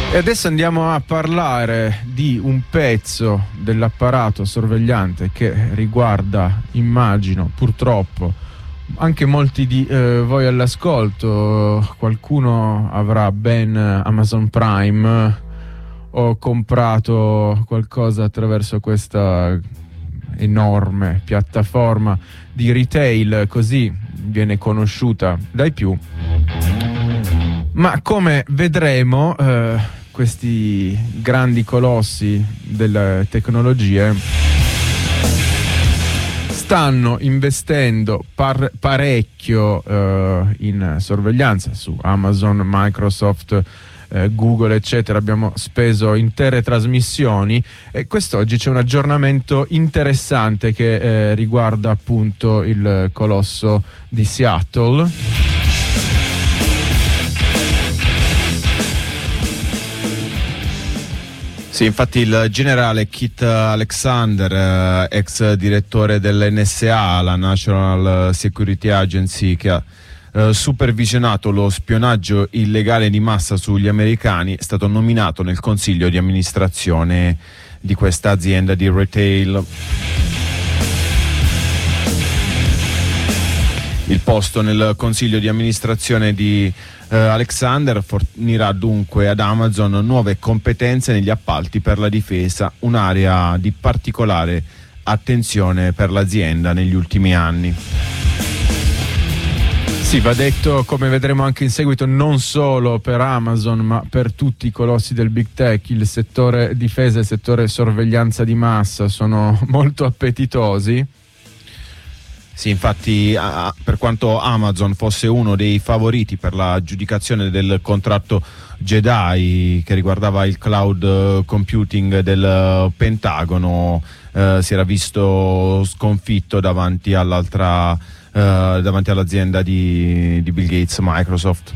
E adesso andiamo a parlare di un pezzo dell'apparato sorvegliante che riguarda, immagino, purtroppo, anche molti di voi all'ascolto. Qualcuno avrà ben Amazon Prime o comprato qualcosa attraverso questa enorme piattaforma di retail, così viene conosciuta dai più. Ma come vedremo, questi grandi colossi delle tecnologie stanno investendo parecchio in sorveglianza su Amazon, Microsoft, Google, eccetera. Abbiamo speso intere trasmissioni e quest'oggi c'è un aggiornamento interessante che riguarda appunto il colosso di Seattle. Sì, infatti il generale Keith Alexander, ex direttore dell'NSA, la National Security Agency, che ha supervisionato lo spionaggio illegale di massa sugli americani, è stato nominato nel consiglio di amministrazione di questa azienda di retail. Il posto nel consiglio di amministrazione di Alexander fornirà dunque ad Amazon nuove competenze negli appalti per la difesa, un'area di particolare attenzione per l'azienda negli ultimi anni. Sì, va detto, come vedremo anche in seguito, non solo per Amazon ma per tutti i colossi del big tech, il settore difesa e il settore sorveglianza di massa sono molto appetitosi. Sì, infatti per quanto Amazon fosse uno dei favoriti per la aggiudicazione del contratto Jedi che riguardava il cloud computing del Pentagono, si era visto sconfitto davanti all'azienda di Bill Gates, Microsoft.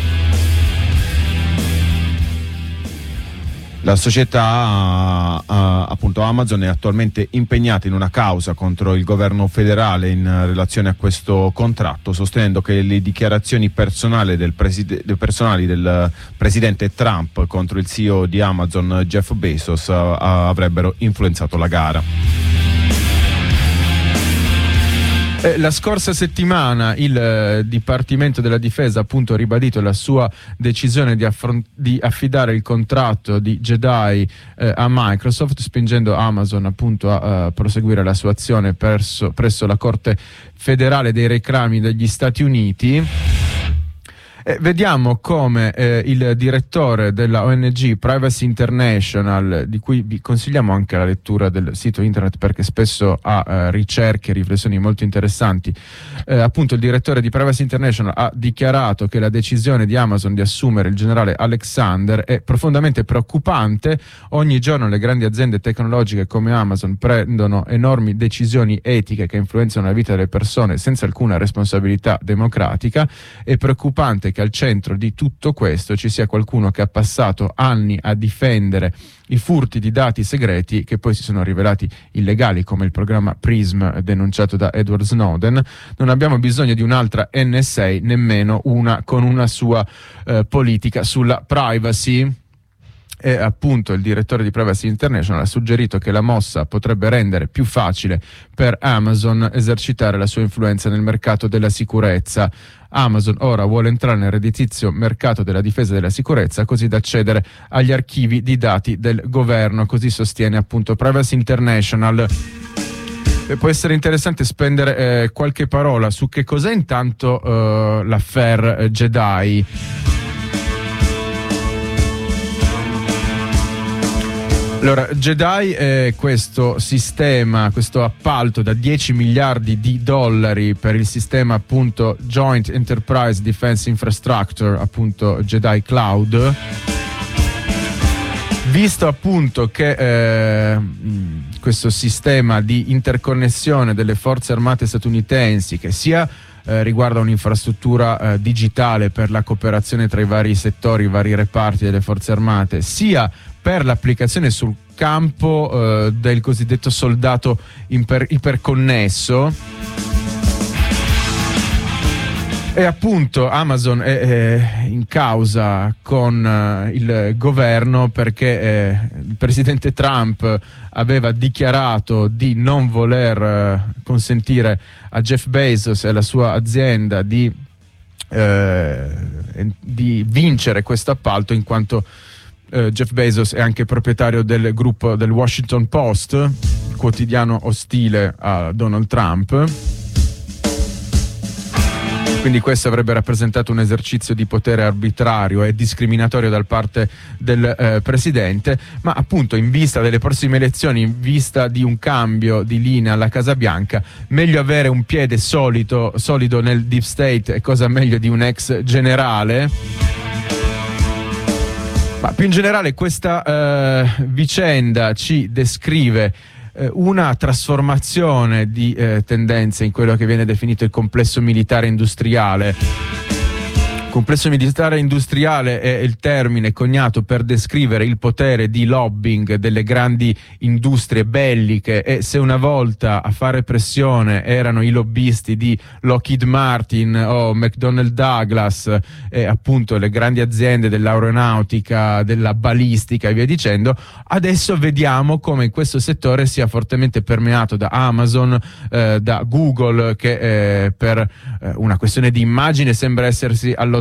La società, appunto Amazon, è attualmente impegnata in una causa contro il governo federale in relazione a questo contratto, sostenendo che le dichiarazioni personali del presidente Trump contro il CEO di Amazon, Jeff Bezos, avrebbero influenzato la gara. La scorsa settimana il Dipartimento della Difesa appunto ha ribadito la sua decisione di affidare il contratto di Jedi a Microsoft, spingendo Amazon appunto a proseguire la sua azione presso la Corte Federale dei Reclami degli Stati Uniti. Vediamo come il direttore della ONG Privacy International, di cui vi consigliamo anche la lettura del sito internet perché spesso ha ricerche e riflessioni molto interessanti, appunto il direttore di Privacy International ha dichiarato che la decisione di Amazon di assumere il generale Alexander è profondamente preoccupante. Ogni giorno le grandi aziende tecnologiche come Amazon prendono enormi decisioni etiche che influenzano la vita delle persone senza alcuna responsabilità democratica. È preoccupante che al centro di tutto questo ci sia qualcuno che ha passato anni a difendere i furti di dati segreti che poi si sono rivelati illegali, come il programma PRISM denunciato da Edward Snowden. Non abbiamo bisogno di un'altra NSA, nemmeno una con una sua politica sulla privacy. E appunto il direttore di Privacy International ha suggerito che la mossa potrebbe rendere più facile per Amazon esercitare la sua influenza nel mercato della sicurezza. Amazon ora vuole entrare nel redditizio mercato della difesa e della sicurezza, così da accedere agli archivi di dati del governo, così sostiene appunto Privacy International. Può essere interessante spendere qualche parola su che cos'è intanto l'affaire Jedi. Allora, Jedi è questo sistema, questo appalto da 10 miliardi di dollari per il sistema appunto Joint Enterprise Defense Infrastructure, appunto Jedi Cloud. Visto appunto che questo sistema di interconnessione delle forze armate statunitensi, che sia riguarda un'infrastruttura digitale per la cooperazione tra i vari settori, i vari reparti delle forze armate, sia per l'applicazione sul campo del cosiddetto soldato iperconnesso, E appunto Amazon è in causa con il governo perché il presidente Trump aveva dichiarato di non voler consentire a Jeff Bezos e alla sua azienda di vincere questo appalto, in quanto Jeff Bezos è anche proprietario del gruppo del Washington Post, quotidiano ostile a Donald Trump. Quindi questo avrebbe rappresentato un esercizio di potere arbitrario e discriminatorio da parte del presidente, ma appunto in vista delle prossime elezioni, in vista di un cambio di linea alla Casa Bianca, meglio avere un piede solido nel deep state, e cosa meglio di un ex generale. Ma più in generale questa vicenda ci descrive una trasformazione di tendenze in quello che viene definito il complesso militare industriale. Complesso militare industriale è il termine coniato per descrivere il potere di lobbying delle grandi industrie belliche, e se una volta a fare pressione erano i lobbisti di Lockheed Martin o McDonnell Douglas, appunto le grandi aziende dell'aeronautica, della balistica e via dicendo, adesso vediamo come in questo settore sia fortemente permeato da Amazon, da Google, che per una questione di immagine sembra essersi allontanata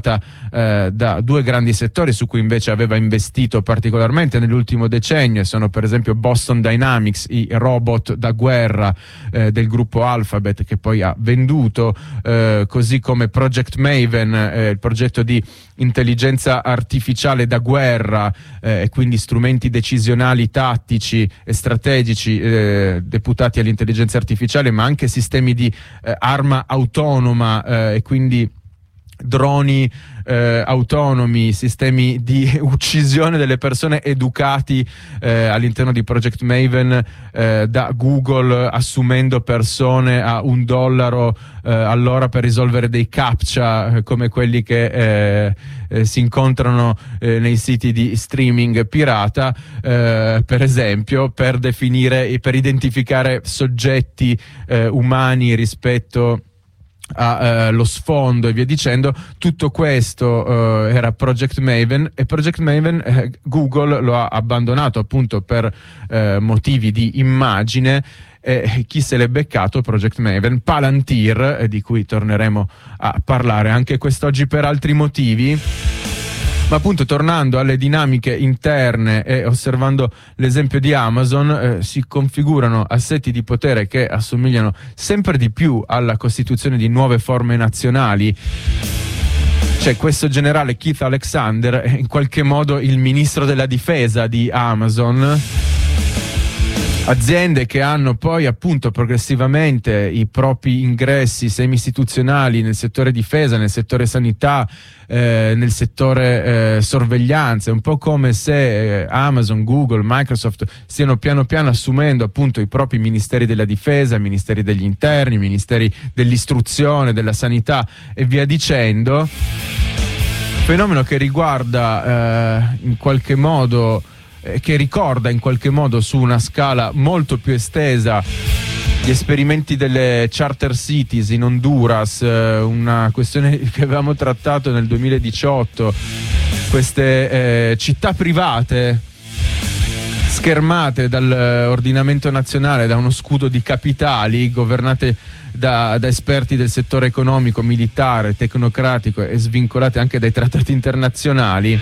da due grandi settori su cui invece aveva investito particolarmente nell'ultimo decennio. Sono per esempio Boston Dynamics, i robot da guerra del gruppo Alphabet, che poi ha venduto, così come Project Maven, il progetto di intelligenza artificiale da guerra, e quindi strumenti decisionali, tattici e strategici deputati all'intelligenza artificiale, ma anche sistemi di arma autonoma, e quindi droni autonomi, sistemi di uccisione delle persone educati all'interno di Project Maven da Google, assumendo persone a $1 all'ora per risolvere dei captcha come quelli che si incontrano nei siti di streaming pirata, per esempio, per identificare soggetti umani rispetto lo sfondo e via dicendo. Tutto questo era Project Maven, e Project Maven Google lo ha abbandonato appunto per motivi di immagine. Chi se l'è beccato? Project Maven, Palantir, di cui torneremo a parlare anche quest'oggi per altri motivi. Ma appunto, tornando alle dinamiche interne e osservando l'esempio di Amazon, si configurano assetti di potere che assomigliano sempre di più alla costituzione di nuove forme nazionali. C'è questo generale Keith Alexander, è in qualche modo il ministro della difesa di Amazon. Aziende che hanno poi appunto progressivamente i propri ingressi semi-istituzionali nel settore difesa, nel settore sanità, nel settore sorveglianza. È un po' come se Amazon, Google, Microsoft stiano piano piano assumendo appunto i propri ministeri della difesa, ministeri degli interni, ministeri dell'istruzione, della sanità e via dicendo. Fenomeno che riguarda in qualche modo, che ricorda in qualche modo su una scala molto più estesa gli esperimenti delle charter cities in Honduras, una questione che avevamo trattato nel 2018, queste città private schermate dall'ordinamento nazionale, da uno scudo di capitali, governate da esperti del settore economico, militare, tecnocratico e svincolate anche dai trattati internazionali.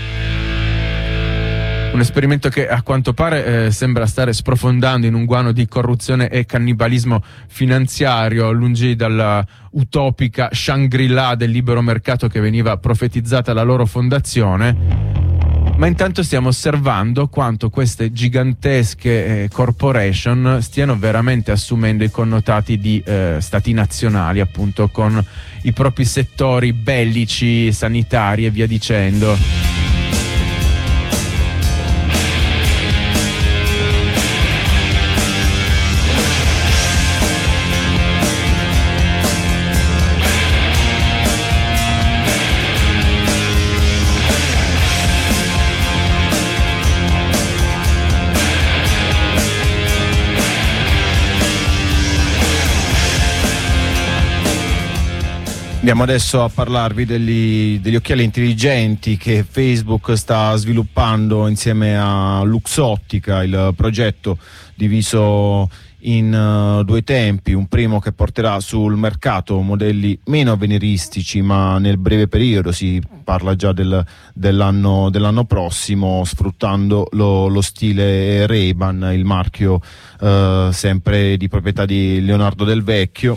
Un esperimento che a quanto pare sembra stare sprofondando in un guano di corruzione e cannibalismo finanziario, lungi dalla utopica Shangri-La del libero mercato che veniva profetizzata alla loro fondazione. Ma intanto stiamo osservando quanto queste gigantesche corporation stiano veramente assumendo i connotati di stati nazionali, appunto, con i propri settori bellici, sanitari e via dicendo. Andiamo adesso a parlarvi degli occhiali intelligenti che Facebook sta sviluppando insieme a Luxottica, il progetto diviso in due tempi, un primo che porterà sul mercato modelli meno avveniristici, ma nel breve periodo, si parla già dell'anno prossimo, sfruttando lo stile Ray-Ban, il marchio sempre di proprietà di Leonardo Del Vecchio.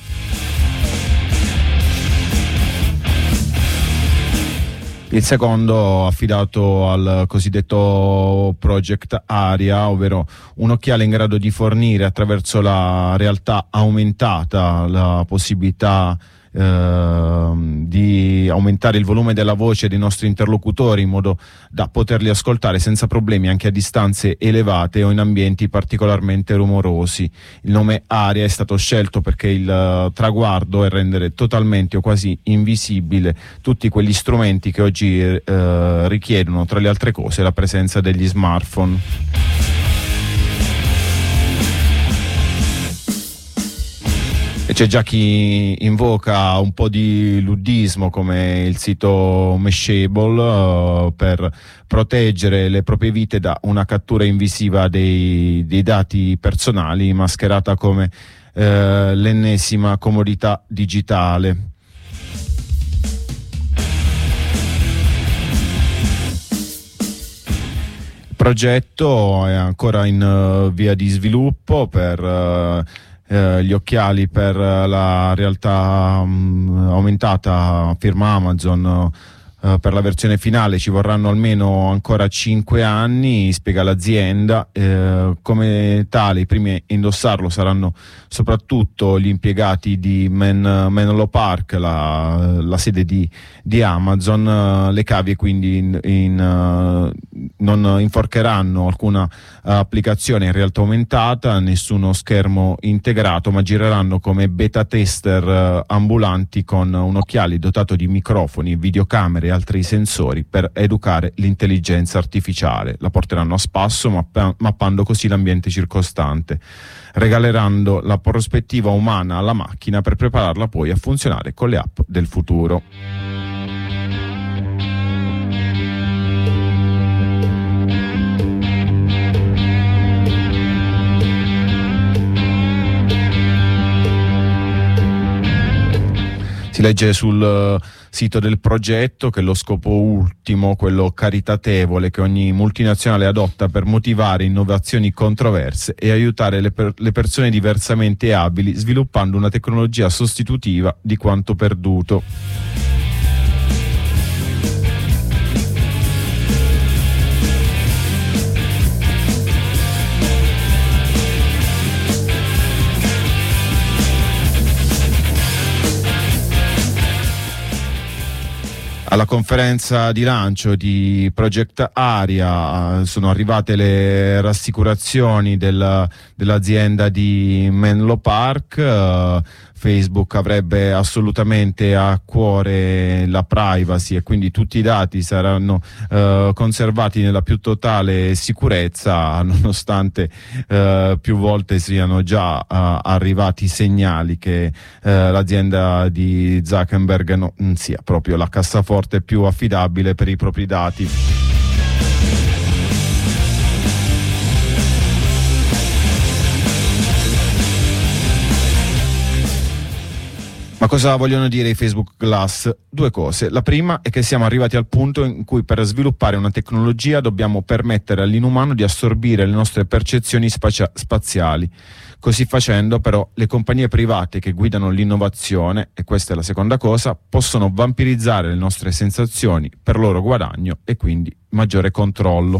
Il secondo affidato al cosiddetto Project Aria, ovvero un occhiale in grado di fornire attraverso la realtà aumentata la possibilità di aumentare il volume della voce dei nostri interlocutori in modo da poterli ascoltare senza problemi anche a distanze elevate o in ambienti particolarmente rumorosi. Il nome Aria è stato scelto perché il traguardo è rendere totalmente o quasi invisibile tutti quegli strumenti che oggi richiedono, tra le altre cose, la presenza degli smartphone. E c'è già chi invoca un po' di luddismo, come il sito Mashable, per proteggere le proprie vite da una cattura invisiva dei dati personali, mascherata come l'ennesima comodità digitale. Il progetto è ancora in via di sviluppo per gli occhiali per la realtà aumentata, firma Amazon. Per la versione finale ci vorranno almeno ancora 5 anni, spiega l'azienda. Come tale, i primi a indossarlo saranno soprattutto gli impiegati di Menlo Park, la sede di Amazon. Le cavie quindi non inforcheranno alcuna applicazione in realtà aumentata, nessuno schermo integrato, ma gireranno come beta tester ambulanti con un occhiale dotato di microfoni, videocamere e altri sensori per educare l'intelligenza artificiale. La porteranno a spasso, mappando così l'ambiente circostante, regalerando la prospettiva umana alla macchina per prepararla poi a funzionare con le app del futuro. Si legge sul sito del progetto che lo scopo ultimo, quello caritatevole che ogni multinazionale adotta per motivare innovazioni controverse e aiutare le persone diversamente abili, sviluppando una tecnologia sostitutiva di quanto perduto. Alla conferenza di lancio di Project Aria sono arrivate le rassicurazioni dell'azienda di Menlo Park. Facebook avrebbe assolutamente a cuore la privacy e quindi tutti i dati saranno conservati nella più totale sicurezza, nonostante più volte siano già arrivati segnali che l'azienda di Zuckerberg non sia proprio la cassaforte più affidabile per i propri dati. Ma cosa vogliono dire i Facebook Glass? Due cose. La prima è che siamo arrivati al punto in cui per sviluppare una tecnologia dobbiamo permettere all'inumano di assorbire le nostre percezioni spaziali. Così facendo, però, le compagnie private che guidano l'innovazione, e questa è la seconda cosa, possono vampirizzare le nostre sensazioni per loro guadagno e quindi maggiore controllo.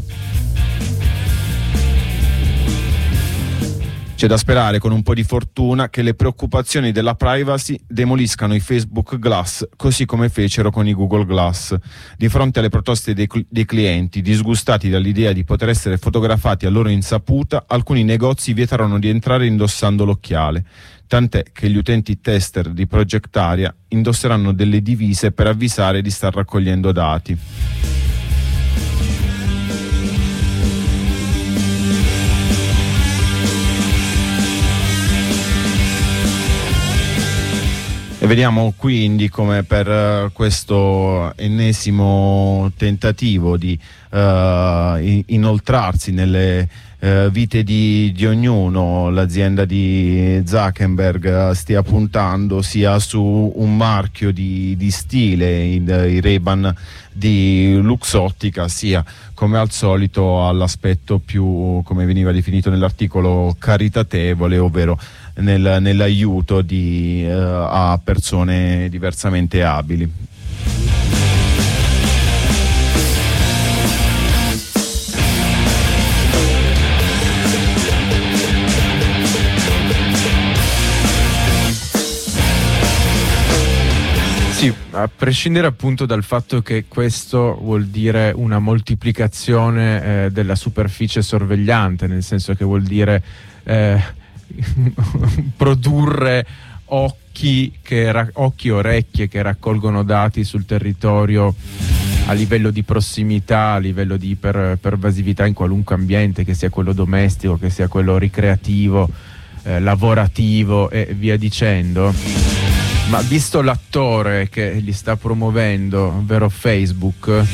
C'è da sperare, con un po' di fortuna, che le preoccupazioni della privacy demoliscano i Facebook Glass, così come fecero con i Google Glass. Di fronte alle proteste dei clienti, disgustati dall'idea di poter essere fotografati a loro insaputa, alcuni negozi vietarono di entrare indossando l'occhiale. Tant'è che gli utenti tester di Project Aria indosseranno delle divise per avvisare di star raccogliendo dati. E vediamo quindi come per questo ennesimo tentativo di inoltrarsi nelle vite di ognuno, l'azienda di Zuckerberg stia puntando sia su un marchio di stile, i Ray-Ban di Luxottica, sia come al solito all'aspetto più, come veniva definito nell'articolo, caritatevole, ovvero nell'aiuto a persone diversamente abili. Sì, a prescindere appunto dal fatto che questo vuol dire una moltiplicazione della superficie sorvegliante, nel senso che vuol dire produrre occhi e orecchie che raccolgono dati sul territorio a livello di prossimità, a livello di pervasività in qualunque ambiente, che sia quello domestico, che sia quello ricreativo, lavorativo e via dicendo. Ma visto l'attore che li sta promuovendo, ovvero Facebook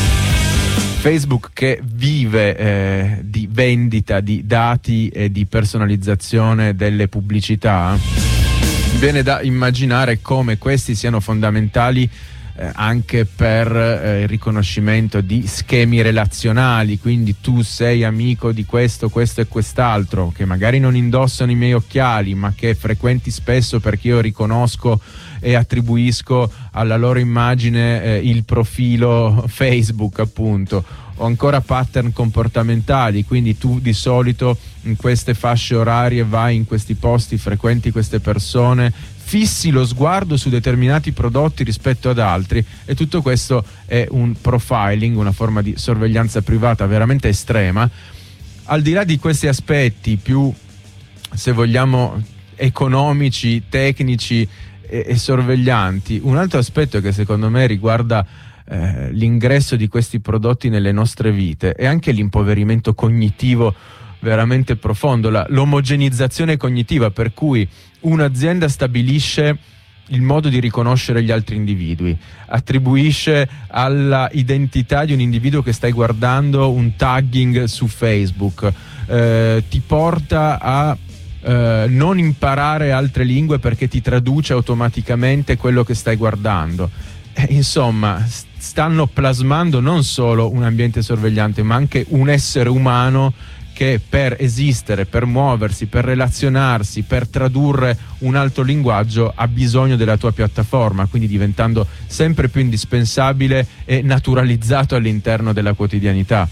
che vive di vendita di dati e di personalizzazione delle pubblicità, viene da immaginare come questi siano fondamentali anche per il riconoscimento di schemi relazionali. Quindi tu sei amico di questo e quest'altro, che magari non indossano i miei occhiali ma che frequenti spesso perché io riconosco e attribuisco alla loro immagine il profilo Facebook, appunto, o ancora pattern comportamentali, quindi tu di solito in queste fasce orarie vai in questi posti, frequenti queste persone, fissi lo sguardo su determinati prodotti rispetto ad altri, e tutto questo è un profiling, una forma di sorveglianza privata veramente estrema. Al di là di questi aspetti più, se vogliamo, economici, tecnici e sorveglianti, un altro aspetto che secondo me riguarda l'ingresso di questi prodotti nelle nostre vite è anche l'impoverimento cognitivo veramente profondo, l'omogenizzazione cognitiva, per cui un'azienda stabilisce il modo di riconoscere gli altri individui, attribuisce alla identità di un individuo che stai guardando un tagging su Facebook, ti porta a non imparare altre lingue perché ti traduce automaticamente quello che stai guardando. Insomma, stanno plasmando non solo un ambiente sorvegliante, ma anche un essere umano che per esistere, per muoversi, per relazionarsi, per tradurre un altro linguaggio ha bisogno della tua piattaforma, quindi diventando sempre più indispensabile e naturalizzato all'interno della quotidianità.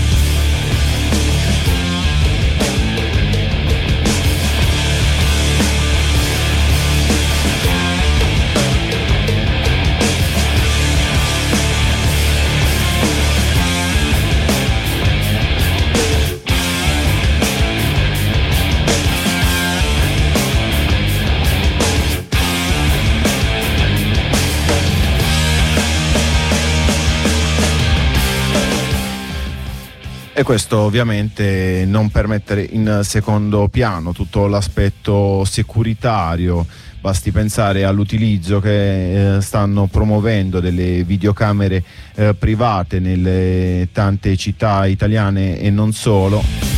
E questo ovviamente non per mettere in secondo piano tutto l'aspetto securitario. Basti pensare all'utilizzo che stanno promuovendo delle videocamere private nelle tante città italiane e non solo.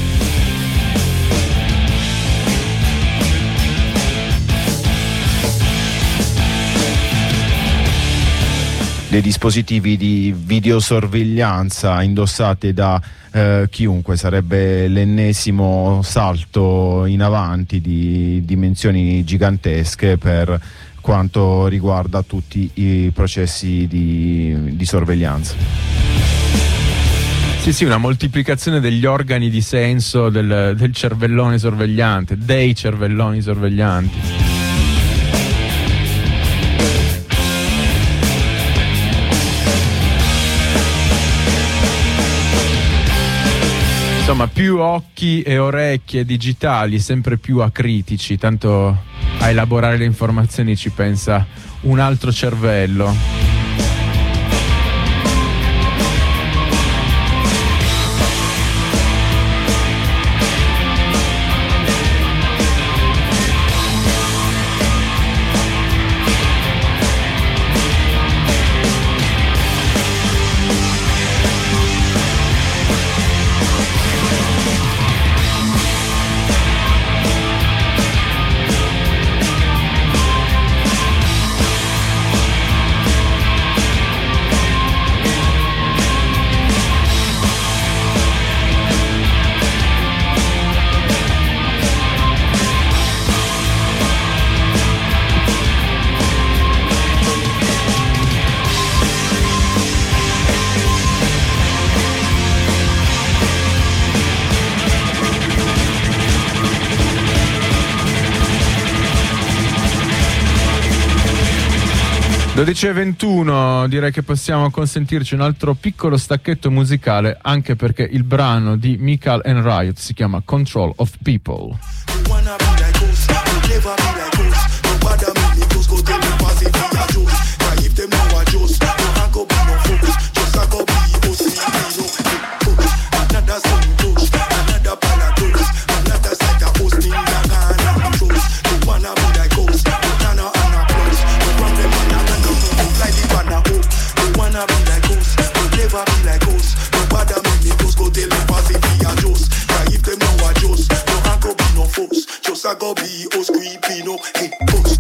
Dei dispositivi di videosorveglianza indossati da chiunque, sarebbe l'ennesimo salto in avanti di dimensioni gigantesche per quanto riguarda tutti i processi di sorveglianza. Sì, una moltiplicazione degli organi di senso del cervellone sorvegliante, dei cervelloni sorveglianti. Insomma, più occhi e orecchie digitali, sempre più acritici, tanto a elaborare le informazioni ci pensa un altro cervello. 12:21, direi che possiamo consentirci un altro piccolo stacchetto musicale, anche perché il brano di Michael and Riot si chiama Control of People. I go be us creepy, no, hey, push.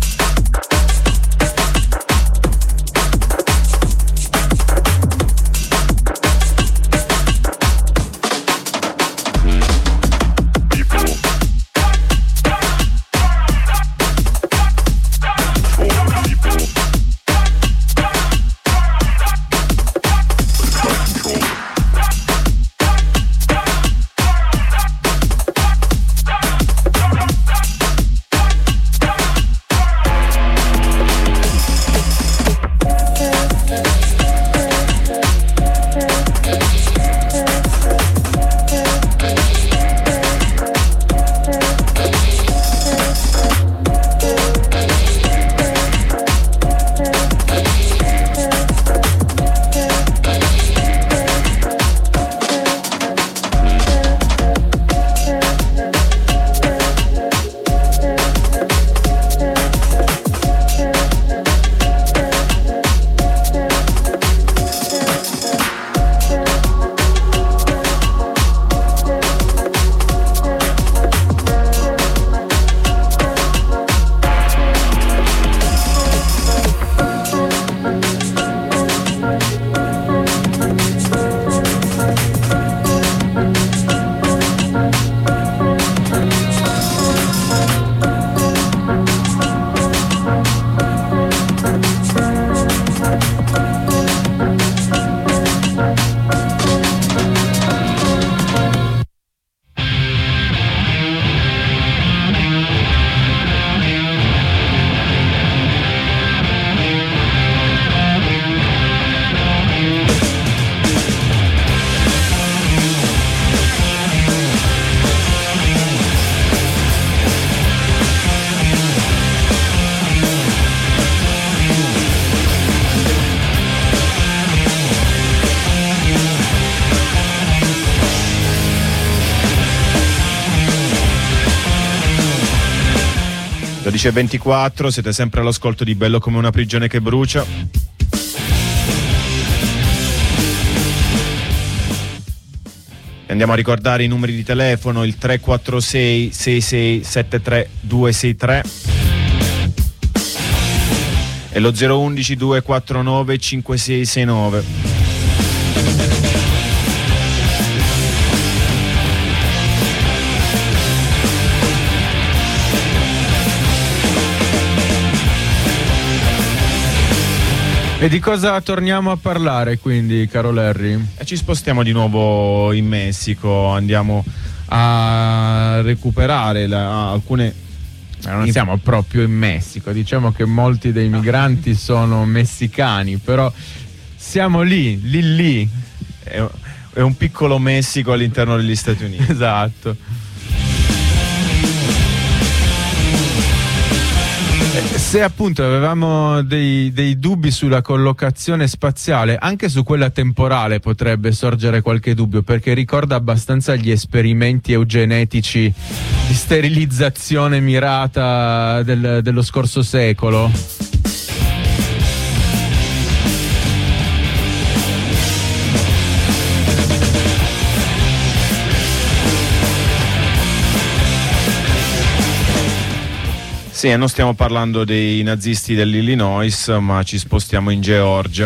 Dice 24, siete sempre all'ascolto di Bello come una prigione che brucia. Andiamo a ricordare i numeri di telefono, il 346 6673 263 e lo 011 249 5669. E di cosa torniamo a parlare quindi, caro Larry? Ci spostiamo di nuovo in Messico, andiamo a recuperare alcune... Non siamo proprio in Messico, diciamo che molti dei migranti sono messicani, però siamo lì. È un piccolo Messico all'interno degli Stati Uniti. Esatto. Se appunto avevamo dei dubbi sulla collocazione spaziale, anche su quella temporale potrebbe sorgere qualche dubbio, perché ricorda abbastanza gli esperimenti eugenetici di sterilizzazione mirata dello scorso secolo. Sì, non stiamo parlando dei nazisti dell'Illinois, ma ci spostiamo in Georgia.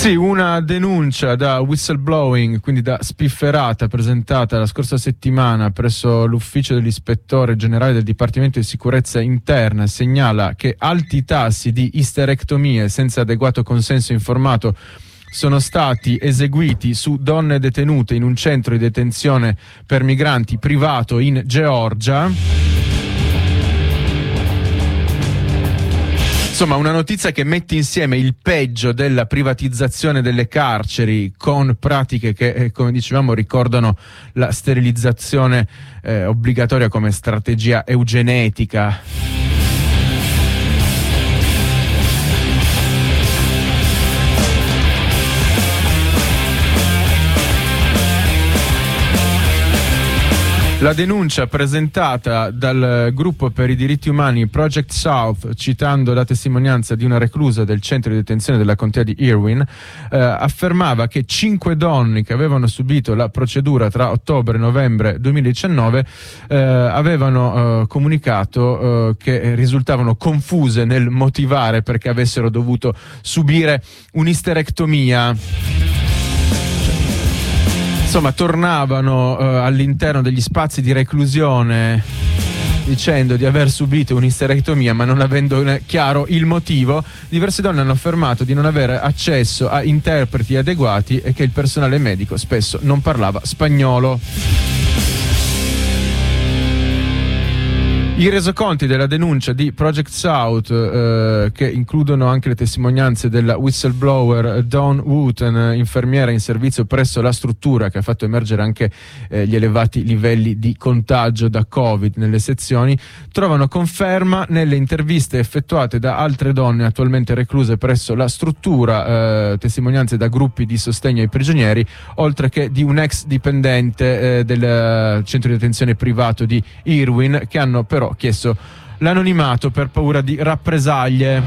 Sì, una denuncia da whistleblowing, quindi da spifferata, presentata la scorsa settimana presso l'ufficio dell'ispettore generale del Dipartimento di Sicurezza Interna, segnala che alti tassi di isterectomie senza adeguato consenso informato sono stati eseguiti su donne detenute in un centro di detenzione per migranti privato in Georgia. Insomma, una notizia che mette insieme il peggio della privatizzazione delle carceri con pratiche che, come dicevamo, ricordano la sterilizzazione obbligatoria come strategia eugenetica. La denuncia presentata dal gruppo per i diritti umani Project South, citando la testimonianza di una reclusa del centro di detenzione della contea di Irwin, affermava che 5 donne che avevano subito la procedura tra ottobre e novembre 2019 avevano comunicato che risultavano confuse nel motivare perché avessero dovuto subire un'isterectomia. Insomma, tornavano all'interno degli spazi di reclusione dicendo di aver subito un'isterectomia, ma non avendo chiaro il motivo. Diverse donne hanno affermato di non avere accesso a interpreti adeguati e che il personale medico spesso non parlava spagnolo. I resoconti della denuncia di Project South, che includono anche le testimonianze della whistleblower Dawn Wooten, infermiera in servizio presso la struttura, che ha fatto emergere anche gli elevati livelli di contagio da Covid nelle sezioni, trovano conferma nelle interviste effettuate da altre donne attualmente recluse presso la struttura, testimonianze da gruppi di sostegno ai prigionieri, oltre che di un ex dipendente del centro di detenzione privato di Irwin, che hanno però chiesto l'anonimato per paura di rappresaglie.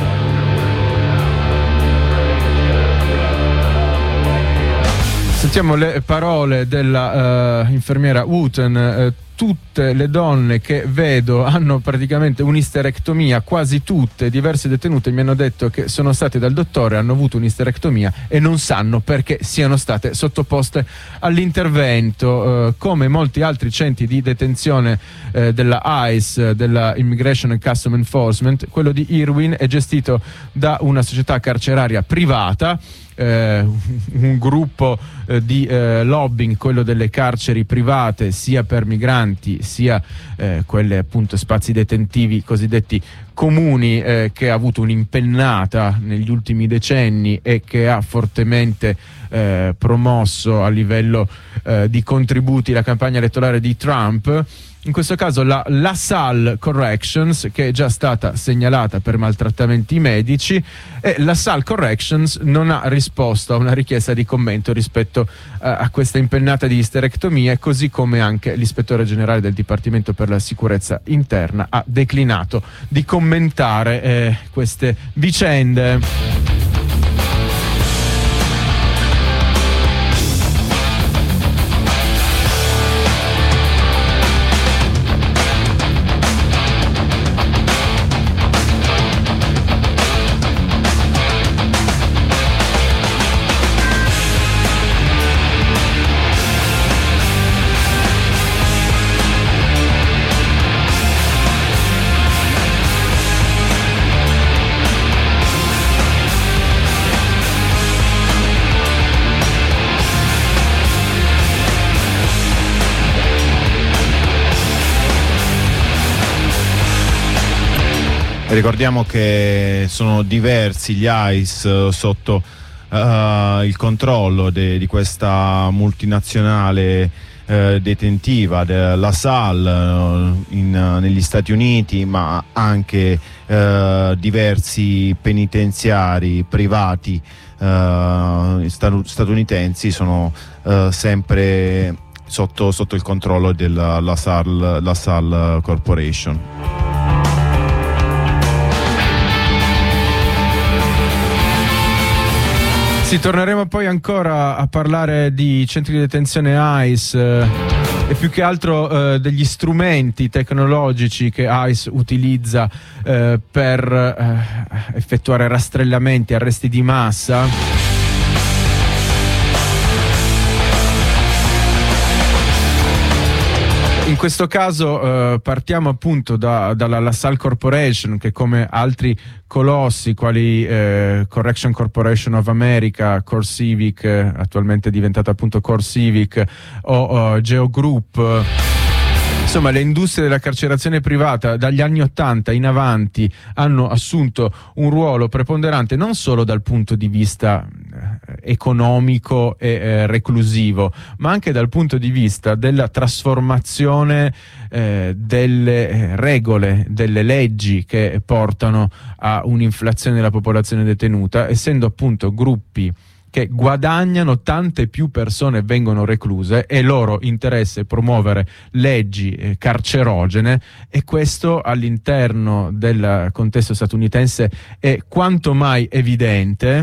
Sentiamo le parole della infermiera Wooten. Tutte le donne che vedo hanno praticamente un'isterectomia, quasi tutte. Diverse detenute mi hanno detto che sono state dal dottore, hanno avuto un'isterectomia e non sanno perché siano state sottoposte all'intervento. Come molti altri centri di detenzione della ICE, della Immigration and Custom Enforcement, quello di Irwin è gestito da una società carceraria privata, un gruppo di lobbying, quello delle carceri private, sia per migranti sia quelle appunto spazi detentivi cosiddetti comuni, che ha avuto un'impennata negli ultimi decenni e che ha fortemente promosso a livello di contributi la campagna elettorale di Trump. In questo caso la LaSalle Corrections, che è già stata segnalata per maltrattamenti medici, e LaSalle Corrections non ha risposto a una richiesta di commento rispetto a questa impennata di isterectomie, così come anche l'ispettore generale del Dipartimento per la Sicurezza Interna ha declinato di commentare queste vicende. Ricordiamo che sono diversi gli ICE sotto il controllo di questa multinazionale detentiva della SAL negli Stati Uniti, ma anche diversi penitenziari privati statunitensi sono sempre sotto il controllo della LaSalle Corporation. Sì, torneremo poi ancora a parlare di centri di detenzione ICE e più che altro degli strumenti tecnologici che ICE utilizza per effettuare rastrellamenti, arresti di massa. In questo caso partiamo appunto dalla LaSalle Corporation, che come altri colossi quali Correction Corporation of America, CoreCivic, attualmente diventata appunto CoreCivic, o Geo Group, insomma le industrie della carcerazione privata dagli anni '80 in avanti hanno assunto un ruolo preponderante non solo dal punto di vista economico e reclusivo, ma anche dal punto di vista della trasformazione delle regole, delle leggi che portano a un'inflazione della popolazione detenuta, essendo appunto gruppi che guadagnano, tante più persone vengono recluse e loro interesse promuovere leggi carcerogene, e questo all'interno del contesto statunitense è quanto mai evidente.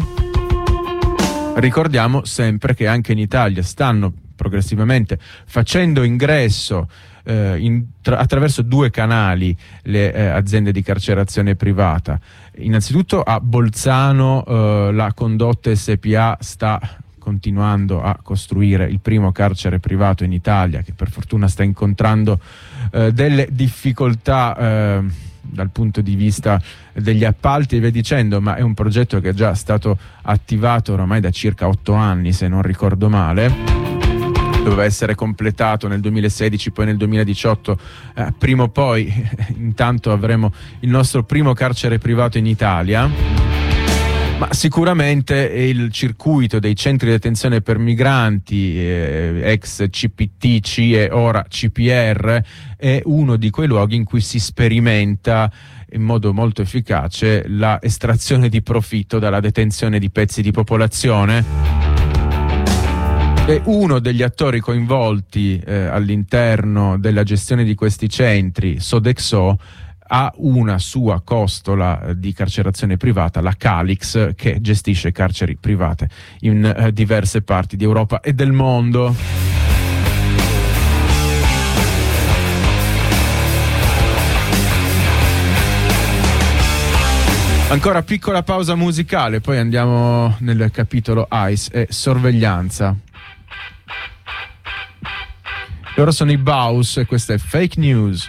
Ricordiamo sempre che anche in Italia stanno progressivamente facendo ingresso attraverso due canali le aziende di carcerazione privata. Innanzitutto a Bolzano la Condotte SPA sta continuando a costruire il primo carcere privato in Italia, che per fortuna sta incontrando delle difficoltà dal punto di vista degli appalti e via dicendo, ma è un progetto che è già stato attivato oramai da circa 8 anni, se non ricordo male. Doveva essere completato nel 2016, poi nel 2018, prima o poi intanto avremo il nostro primo carcere privato in Italia. Ma sicuramente il circuito dei centri di detenzione per migranti, ex CPT, CIE, ora CPR, è uno di quei luoghi in cui si sperimenta in modo molto efficace la estrazione di profitto dalla detenzione di pezzi di popolazione. E uno degli attori coinvolti all'interno della gestione di questi centri, Sodexo, ha una sua costola di carcerazione privata, la Calix, che gestisce carceri private in diverse parti di Europa e del mondo. Ancora piccola pausa musicale, poi andiamo nel capitolo ICE e sorveglianza. Loro sono i Baus e questa è Fake News.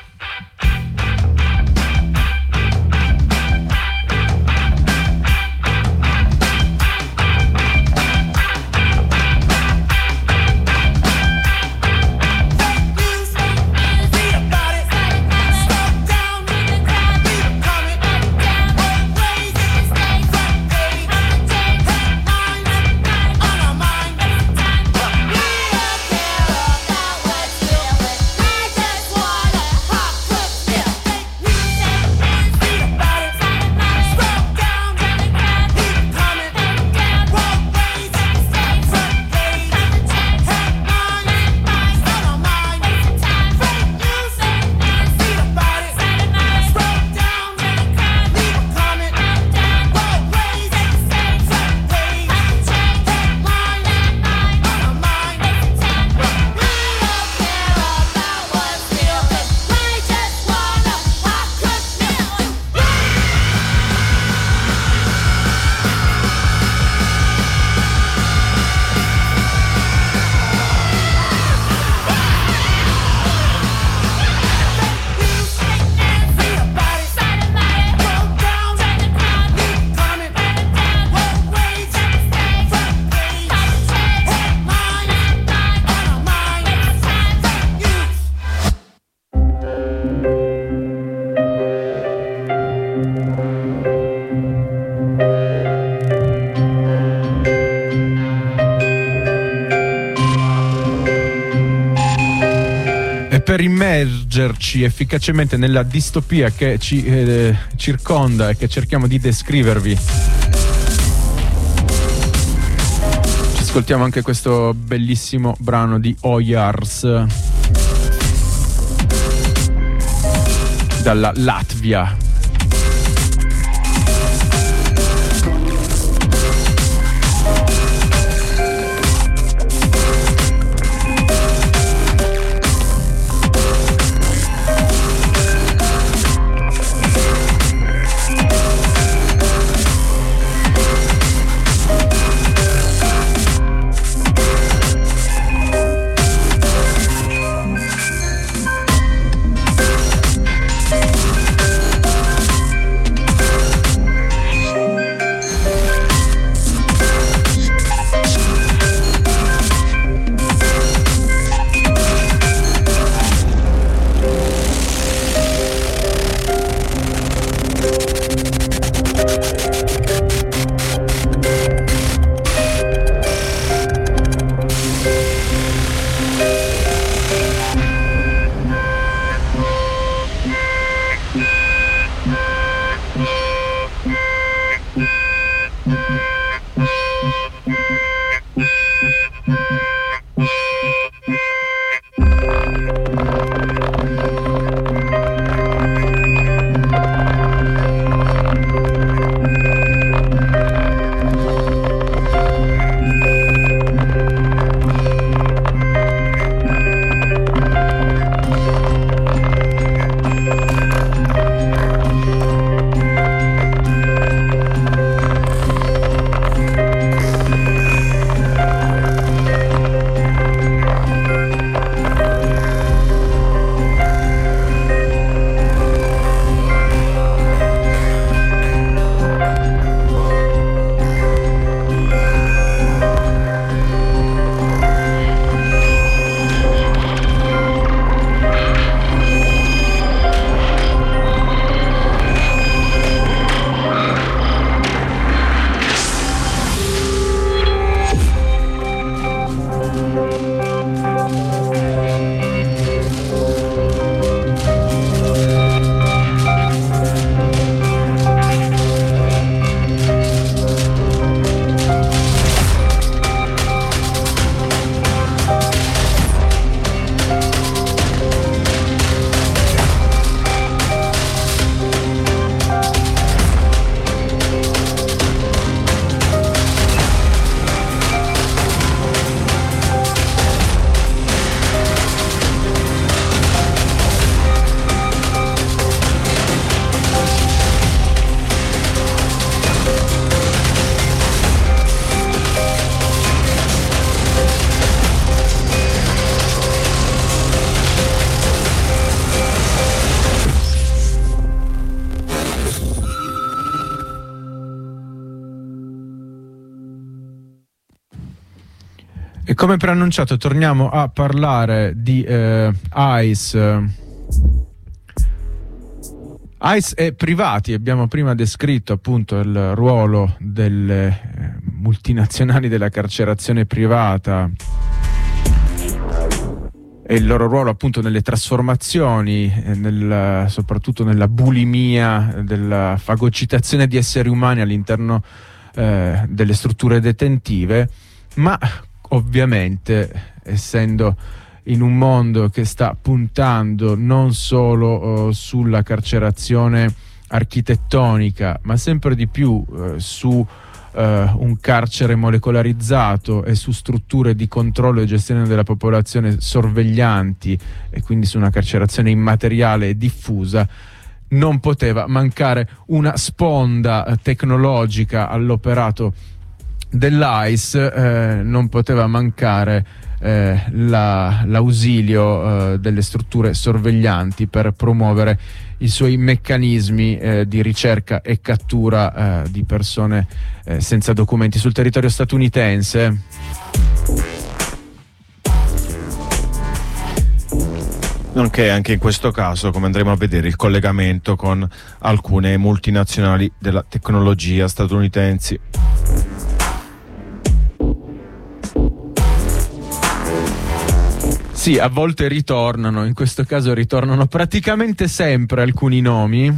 Per immergerci efficacemente nella distopia che ci circonda e che cerchiamo di descrivervi, ci ascoltiamo anche questo bellissimo brano di Oyars dalla Latvia. E come preannunciato torniamo a parlare di ICE. ICE e privati. Abbiamo prima descritto appunto il ruolo delle multinazionali della carcerazione privata e il loro ruolo appunto nelle trasformazioni, soprattutto nella bulimia, della fagocitazione di esseri umani all'interno delle strutture detentive, ma ovviamente essendo in un mondo che sta puntando non solo sulla carcerazione architettonica, ma sempre di più su un carcere molecolarizzato e su strutture di controllo e gestione della popolazione sorveglianti, e quindi su una carcerazione immateriale e diffusa, non poteva mancare una sponda tecnologica all'operato dell'ICE, non poteva mancare l'ausilio delle strutture sorveglianti per promuovere i suoi meccanismi di ricerca e cattura di persone senza documenti sul territorio statunitense. Nonché anche in questo caso, come andremo a vedere, il collegamento con alcune multinazionali della tecnologia statunitensi. Sì, a volte ritornano, in questo caso ritornano praticamente sempre alcuni nomi.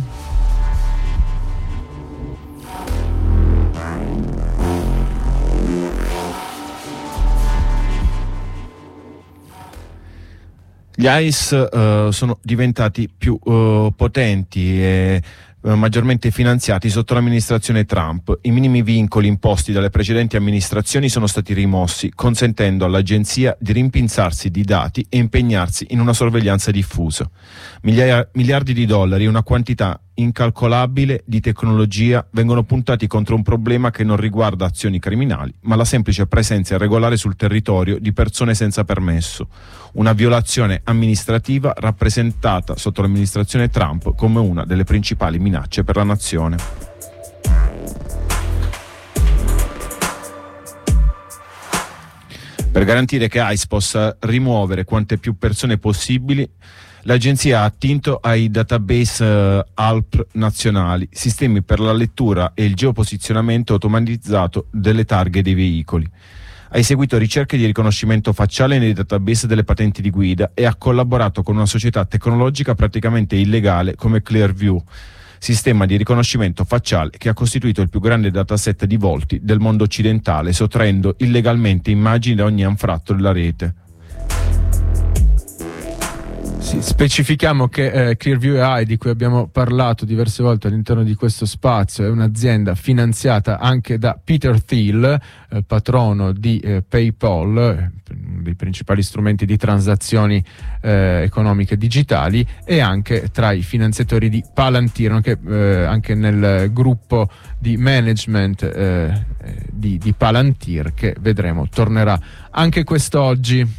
Gli ICE sono diventati più potenti e maggiormente finanziati sotto l'amministrazione Trump. I minimi vincoli imposti dalle precedenti amministrazioni sono stati rimossi, consentendo all'agenzia di rimpinzarsi di dati e impegnarsi in una sorveglianza diffusa. Miliardi di dollari, una quantità incalcolabile di tecnologia, vengono puntati contro un problema che non riguarda azioni criminali, ma la semplice presenza irregolare sul territorio di persone senza permesso. Una violazione amministrativa rappresentata sotto l'amministrazione Trump come una delle principali minacce per la nazione. Per garantire che ICE possa rimuovere quante più persone possibili, l'agenzia ha attinto ai database ALP nazionali, sistemi per la lettura e il geoposizionamento automatizzato delle targhe dei veicoli. Ha eseguito ricerche di riconoscimento facciale nei database delle patenti di guida e ha collaborato con una società tecnologica praticamente illegale come Clearview, sistema di riconoscimento facciale che ha costituito il più grande dataset di volti del mondo occidentale, sottraendo illegalmente immagini da ogni anfratto della rete. Sì, specifichiamo che Clearview AI, di cui abbiamo parlato diverse volte all'interno di questo spazio, è un'azienda finanziata anche da Peter Thiel, patrono di PayPal, uno dei principali strumenti di transazioni economiche digitali, e anche tra i finanziatori di Palantir, che anche nel gruppo di management di Palantir, che vedremo tornerà anche quest'oggi.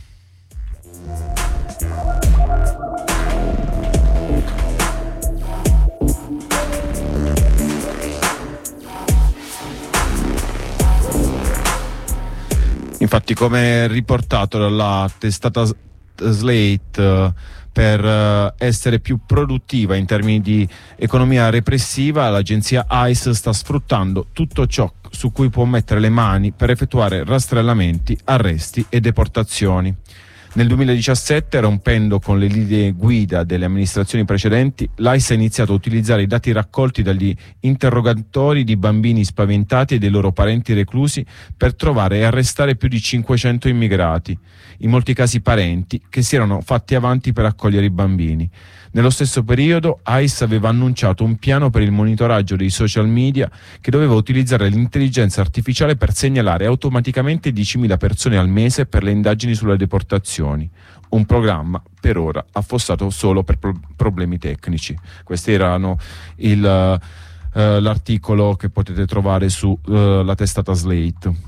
Infatti, come riportato dalla testata Slate, per essere più produttiva in termini di economia repressiva, l'agenzia ICE sta sfruttando tutto ciò su cui può mettere le mani per effettuare rastrellamenti, arresti e deportazioni. Nel 2017, rompendo con le linee guida delle amministrazioni precedenti, l'ICE ha iniziato a utilizzare i dati raccolti dagli interrogatori di bambini spaventati e dei loro parenti reclusi per trovare e arrestare più di 500 immigrati, in molti casi parenti, che si erano fatti avanti per accogliere i bambini. Nello stesso periodo, ICE aveva annunciato un piano per il monitoraggio dei social media che doveva utilizzare l'intelligenza artificiale per segnalare automaticamente 10.000 persone al mese per le indagini sulle deportazioni. Un programma per ora affossato solo per problemi tecnici. Questi erano l'articolo che potete trovare su la testata Slate.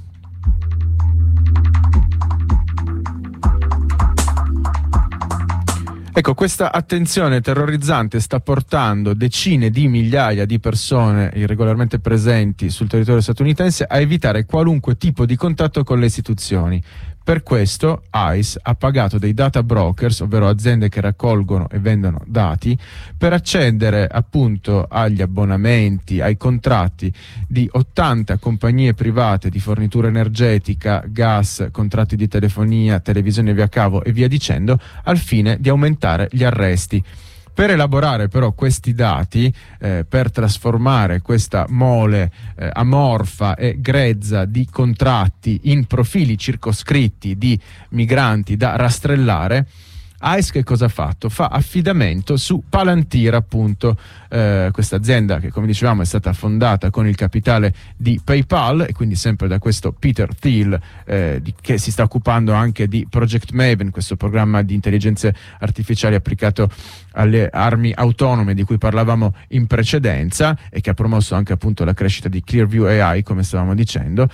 Ecco, questa attenzione terrorizzante sta portando decine di migliaia di persone irregolarmente presenti sul territorio statunitense a evitare qualunque tipo di contatto con le istituzioni. Per questo ICE ha pagato dei data brokers, ovvero aziende che raccolgono e vendono dati, per accedere appunto agli abbonamenti, ai contratti di 80 compagnie private di fornitura energetica, gas, contratti di telefonia, televisione via cavo e via dicendo, al fine di aumentare gli arresti. Per elaborare però questi dati, per trasformare questa mole amorfa e grezza di contratti in profili circoscritti di migranti da rastrellare, ICE che cosa ha fatto? Fa affidamento su Palantir, appunto, questa azienda che, come dicevamo, è stata fondata con il capitale di PayPal, e quindi sempre da questo Peter Thiel, che si sta occupando anche di Project Maven, questo programma di intelligenze artificiali applicato alle armi autonome di cui parlavamo in precedenza, e che ha promosso anche appunto la crescita di Clearview AI, come stavamo dicendo.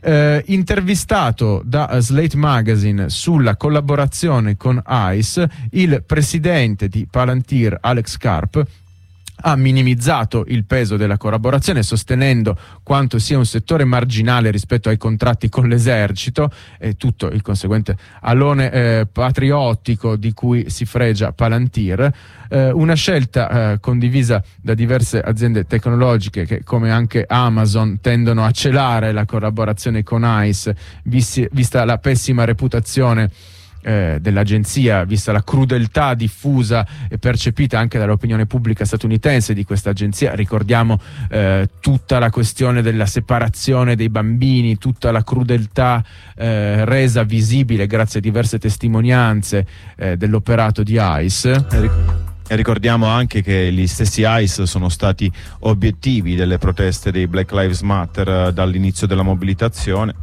Intervistato da Slate Magazine sulla collaborazione con ICE, il presidente di Palantir, Alex Karp, ha minimizzato il peso della collaborazione, sostenendo quanto sia un settore marginale rispetto ai contratti con l'esercito e tutto il conseguente alone patriottico di cui si fregia Palantir. Una scelta condivisa da diverse aziende tecnologiche che, come anche Amazon, tendono a celare la collaborazione con ICE, vista la pessima reputazione dell'agenzia, vista la crudeltà diffusa e percepita anche dall'opinione pubblica statunitense di questa agenzia. Ricordiamo tutta la questione della separazione dei bambini, tutta la crudeltà resa visibile grazie a diverse testimonianze dell'operato di ICE. E ricordiamo anche che gli stessi ICE sono stati obiettivi delle proteste dei Black Lives Matter dall'inizio della mobilitazione.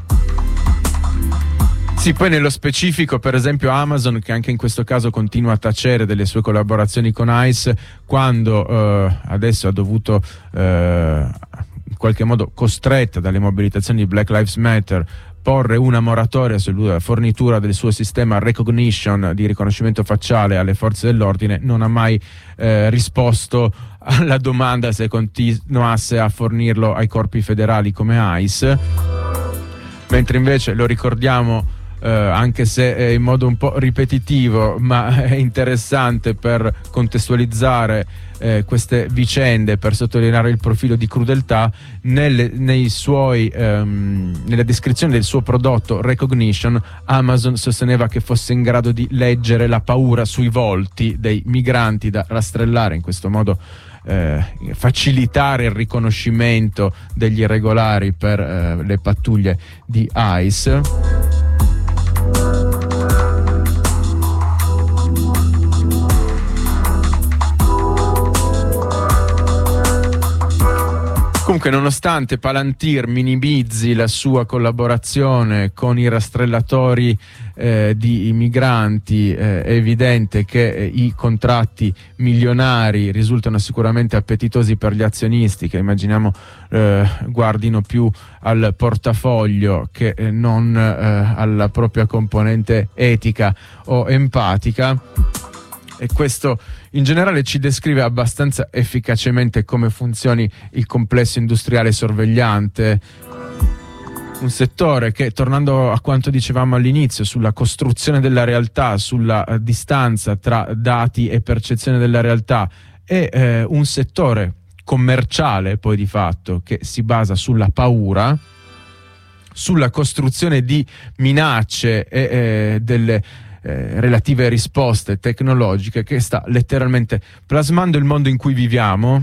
Sì, poi nello specifico, per esempio, Amazon, che anche in questo caso continua a tacere delle sue collaborazioni con ICE, quando adesso ha dovuto in qualche modo, costretta dalle mobilitazioni di Black Lives Matter, porre una moratoria sulla fornitura del suo sistema recognition di riconoscimento facciale alle forze dell'ordine, non ha mai risposto alla domanda se continuasse a fornirlo ai corpi federali come ICE, mentre invece, lo ricordiamo anche se è in modo un po' ripetitivo, ma è interessante per contestualizzare queste vicende, per sottolineare il profilo di crudeltà, nella descrizione del suo prodotto Recognition, Amazon sosteneva che fosse in grado di leggere la paura sui volti dei migranti da rastrellare, in questo modo facilitare il riconoscimento degli irregolari per le pattuglie di ICE. Comunque, nonostante Palantir minimizzi la sua collaborazione con i rastrellatori di migranti, è evidente che i contratti milionari risultano sicuramente appetitosi per gli azionisti, che immaginiamo guardino più al portafoglio che non alla propria componente etica o empatica. E questo in generale ci descrive abbastanza efficacemente come funzioni il complesso industriale sorvegliante, un settore che, tornando a quanto dicevamo all'inizio sulla costruzione della realtà, sulla distanza tra dati e percezione della realtà, è un settore commerciale poi di fatto che si basa sulla paura, sulla costruzione di minacce e delle relative risposte tecnologiche, che sta letteralmente plasmando il mondo in cui viviamo.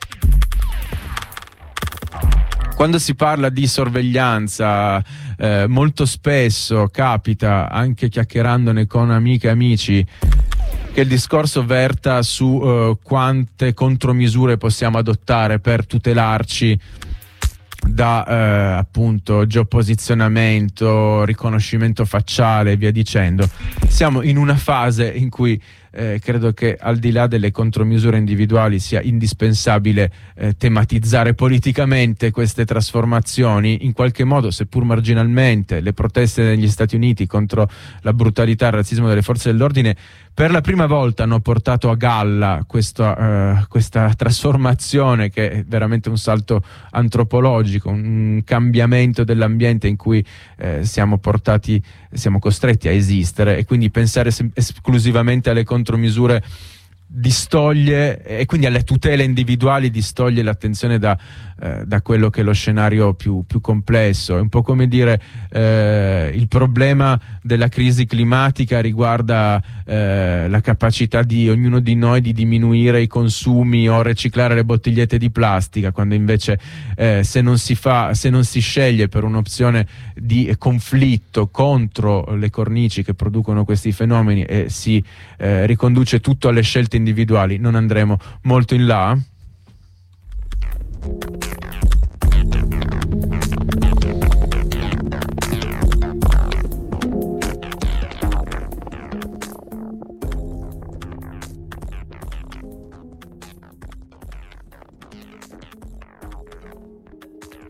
Quando si parla di sorveglianza, molto spesso capita, anche chiacchierandone con amiche e amici, che il discorso verta su quante contromisure possiamo adottare per tutelarci da appunto geoposizionamento, riconoscimento facciale e via dicendo. Siamo in una fase in cui credo che, al di là delle contromisure individuali, sia indispensabile tematizzare politicamente queste trasformazioni. In qualche modo, seppur marginalmente, le proteste negli Stati Uniti contro la brutalità e il razzismo delle forze dell'ordine per la prima volta hanno portato a galla questa trasformazione, che è veramente un salto antropologico, un cambiamento dell'ambiente in cui siamo costretti a esistere, e quindi pensare esclusivamente alle contromisure distoglie, e quindi alle tutele individuali distoglie l'attenzione da quello che è lo scenario più complesso. È un po' come dire il problema della crisi climatica riguarda la capacità di ognuno di noi di diminuire i consumi o riciclare le bottigliette di plastica, quando invece se non si sceglie per un'opzione di conflitto contro le cornici che producono questi fenomeni e si riconduce tutto alle scelte individuali, non andremo molto in là.